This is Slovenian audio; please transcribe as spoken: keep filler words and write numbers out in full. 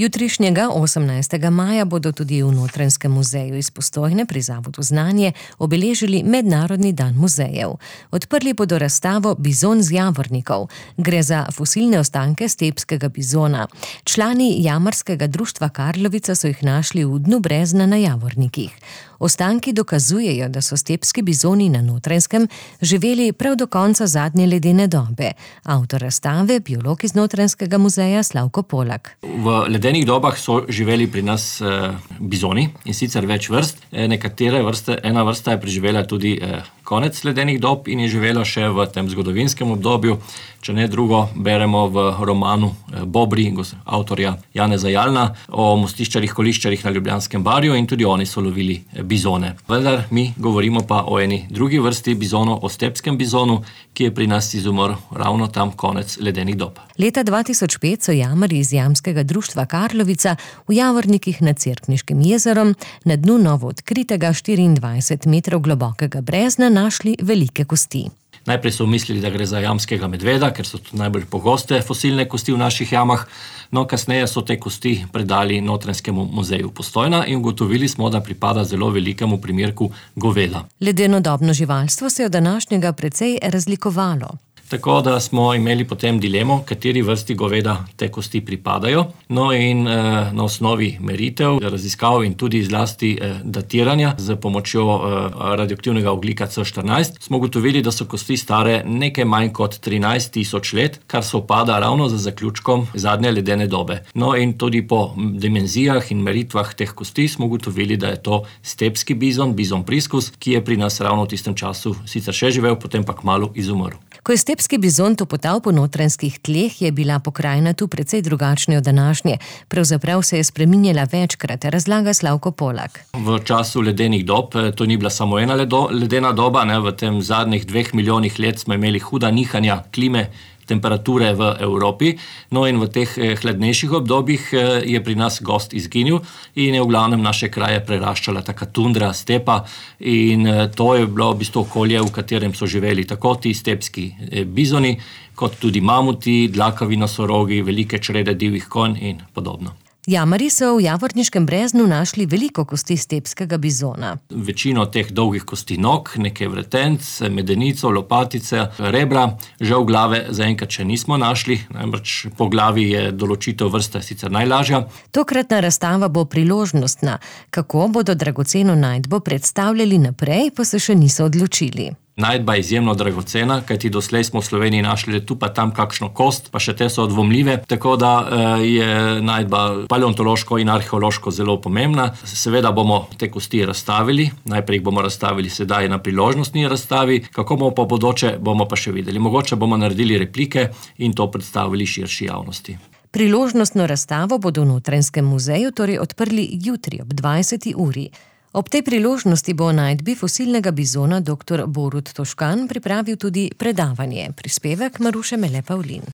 Jutrišnjega osemnajstega maja bodo tudi v Notranjskem muzeju iz Postojne pri Zavodu Znanje obeležili Mednarodni dan muzejev. Odprli bodo razstavo Bizon z Javornikov. Gre za fosilne ostanke stepskega bizona. Člani Jamarskega društva Karlovica so jih našli v dnu brezna na Javornikih. Ostanki dokazujejo, da so stepski bizoni na Notranjskem živeli prav do konca zadnje ledene dobe. Avtor razstave, biolog iz Notranjskega muzeja Slavko Polak. V ledenih dobah so živeli pri nas eh, bizoni, in sicer več vrst. E, nekatere vrste, ena vrsta je preživela tudi eh, konec ledenih dob in je živela še v tem zgodovinskem obdobju. Če ne drugo, beremo v romanu eh, Bobri, avtorja Janeza Jalna, o mostiščarjih, koliščarjih na Ljubljanskem barju, in tudi oni so lovili eh, bizone. Vendar mi govorimo pa o eni drugi vrsti bizonov, o stepskem bizonu, ki je pri nas izumrl ravno tam konec ledenih dob. Leta dva tisoč pet so jamarji iz Jamskega društva Karlovica v Javornikih nad Cerkniškim jezerom na dnu novo odkritega štiriindvajset metrov globokega brezna našli velike kosti. Najprej so mislili, da gre za jamskega medveda, ker so to najbolj pogoste fosilne kosti v naših jamah, no kasneje so te kosti predali Notranjskemu muzeju Postojna in ugotovili smo, da pripada zelo velikemu primerku goveda. Ledenodobno živalstvo se je od današnjega precej razlikovalo. Tako da smo imeli potem dilemo, kateri vrsti goveda te kosti pripadajo. No in eh, na osnovi meritev, raziskav in tudi zlasti eh, datiranja z pomočjo eh, radioaktivnega ogljika C štirinajst smo ugotovili, da so kosti stare nekaj manj kot trinajst tisoč let, kar sovpada ravno z zaključkom zadnje ledene dobe. No in tudi po dimenzijah in meritvah teh kosti smo ugotovili, da je to stepski bizon, bizon priscus, ki je pri nas ravno v tistem času sicer še živel, potem pa kmalu izumrl. Ko je stepski bizon topotal po notranjskih tleh, je bila pokrajina tu precej drugačna od današnje. Pravzaprav se je spreminjala večkrat, razlaga Slavko Polak. V času ledenih dob, to ni bila samo ena ledo, ledena doba, ne, v tem zadnjih dveh milijonih let smo imeli huda nihanja klime, temperature v Evropi, no in v teh hladnejših obdobjih je pri nas gost izginil in je v glavnem naše kraje preraščala taka tundra, stepa, in to je bilo v bistvu okolje, v katerem so živeli tako ti stepski bizoni, kot tudi mamuti, dlakavi nosorogi, velike črede divjih konj in podobno. Jamarji so v Javorniškem breznu našli veliko kosti stepskega bizona. Večino teh dolgih kosti nog, nekaj vretenc, medenico, lopatice, rebra, žal glave zaenkrat še nismo našli, namreč po glavi je določitev vrste sicer najlažja. Tokratna razstava bo priložnostna. Kako bodo dragoceno najdbo predstavljali naprej, pa se še niso odločili. Najdba je izjemno dragocena, kajti doslej smo v Sloveniji našli tu pa tam kakšno kost, pa še te so dvomljive, tako da je najdba paleontološko in arheološko zelo pomembna. Seveda bomo te kosti razstavili, najprej jih bomo razstavili sedaj na priložnostni razstavi, kako bomo pa bodoče, bomo pa še videli. Mogoče bomo naredili replike in to predstavili širši javnosti. Priložnostno razstavo bodo v Notranjskem muzeju torej odprli jutri ob dvajseti uri. Ob tej priložnosti bo o najdbi fosilnega bizona doktor Borut Toškan pripravil tudi predavanje. Prispevek Maruše Mele Pavlin.